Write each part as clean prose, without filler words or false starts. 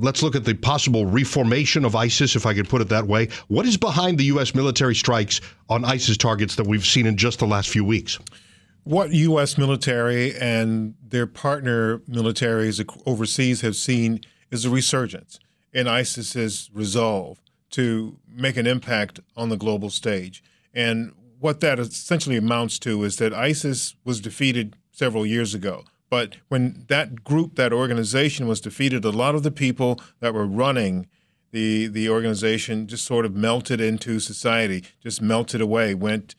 let's look at the possible reformation of ISIS, if I could put it that way. What is behind the U.S. military strikes on ISIS targets that we've seen in just the last few weeks? What U.S. military and their partner militaries overseas have seen is a resurgence in ISIS's resolve to make an impact on the global stage. And what that essentially amounts to is that ISIS was defeated several years ago. But when that group, that organization was defeated, a lot of the people that were running the organization just sort of melted into society, just melted away, went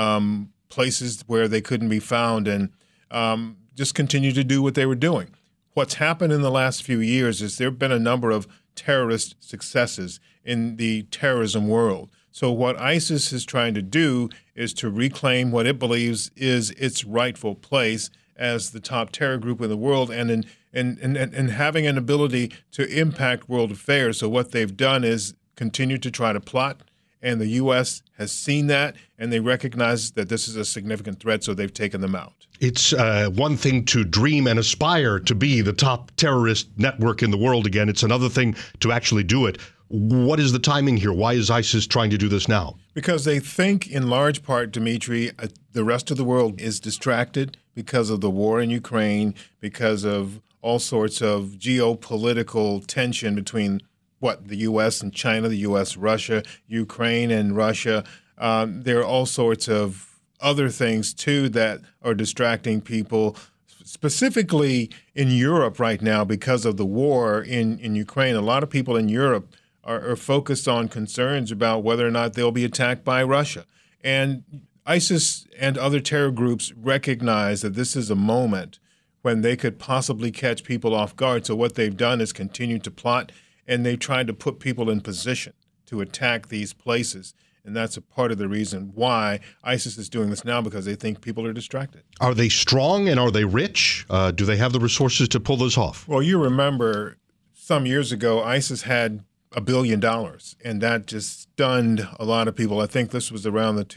places where they couldn't be found, and just continued to do what they were doing. What's happened in the last few years is there have been a number of terrorist successes in the terrorism world. So what ISIS is trying to do is to reclaim what it believes is its rightful place as the top terror group in the world, and having an ability to impact world affairs. So what they've done is continue to try to plot, and the U.S. has seen that, and they recognize that this is a significant threat, so they've taken them out. It's one thing to dream and aspire to be the top terrorist network in the world again. It's another thing to actually do it. What is the timing here? Why is ISIS trying to do this now? Because they think, in large part, Dimitri, the rest of the world is distracted because of the war in Ukraine, because of all sorts of geopolitical tension between the U.S. and China, the U.S., Russia, Ukraine and Russia. There are all sorts of other things, too, that are distracting people, specifically in Europe right now because of the war in Ukraine. A lot of people in Europe are focused on concerns about whether or not they'll be attacked by Russia. And ISIS and other terror groups recognize that this is a moment when they could possibly catch people off guard. So what they've done is continue to plot, and they've tried to put people in position to attack these places. And that's a part of the reason why ISIS is doing this now, because they think people are distracted. Are they strong and are they rich? Do they have the resources to pull this off? Well, you remember some years ago, ISIS had $1 billion, and that just stunned a lot of people. I think this was around the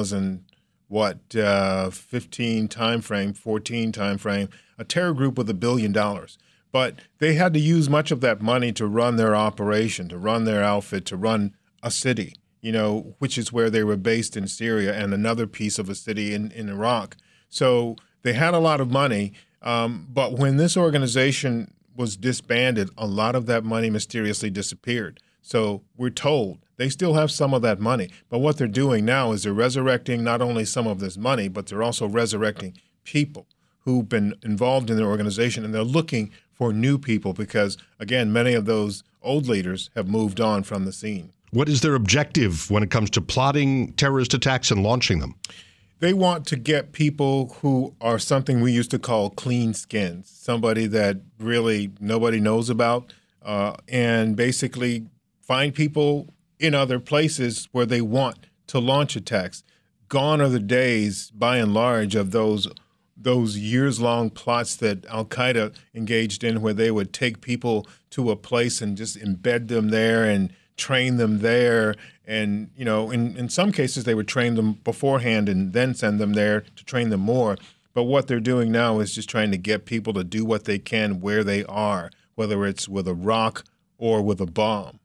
2015 timeframe, 14 timeframe, a terror group with $1 billion. But they had to use much of that money to run their operation, to run their outfit, to run a city, which is where they were based in Syria, and another piece of a city in Iraq. So they had a lot of money, but when this organization was disbanded, a lot of that money mysteriously disappeared. So we're told they still have some of that money. But what they're doing now is they're resurrecting not only some of this money, but they're also resurrecting people who've been involved in their organization. And they're looking for new people because, again, many of those old leaders have moved on from the scene. What is their objective when it comes to plotting terrorist attacks and launching them? They want to get people who are something we used to call clean skins, somebody that really nobody knows about, and basically find people in other places where they want to launch attacks. Gone are the days, by and large, of those years-long plots that al-Qaeda engaged in, where they would take people to a place and just embed them there and train them there. And, in some cases, they would train them beforehand and then send them there to train them more. But what they're doing now is just trying to get people to do what they can where they are, whether it's with a rock or with a bomb.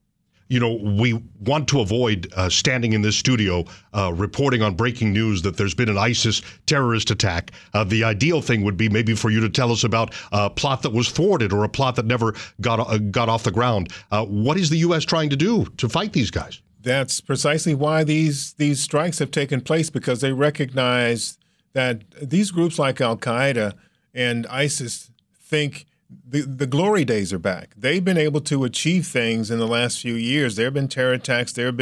We want to avoid standing in this studio reporting on breaking news that there's been an ISIS terrorist attack. The ideal thing would be maybe for you to tell us about a plot that was thwarted or a plot that never got off the ground. What is the U.S. trying to do to fight these guys? That's precisely why these strikes have taken place, because they recognize that these groups like al-Qaeda and ISIS think the glory days are back. They've been able to achieve things in the last few years. There have been terror attacks. There have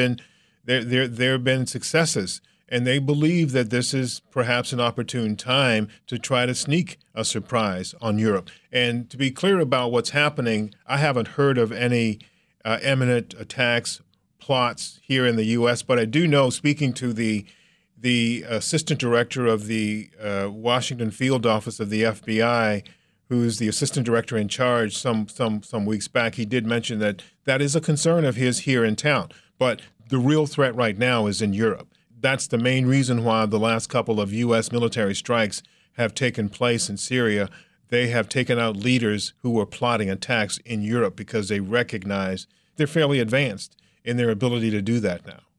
been successes, and they believe that this is perhaps an opportune time to try to sneak a surprise on Europe. And to be clear about what's happening, I haven't heard of any imminent attacks, plots here in the U.S., but I do know, speaking to the assistant director of the Washington field office of the FBI, who's the assistant director in charge some weeks back, he did mention that is a concern of his here in town. But the real threat right now is in Europe. That's the main reason why the last couple of U.S. military strikes have taken place in Syria. they have taken out leaders who were plotting attacks in Europe because they recognize they're fairly advanced in their ability to do that now.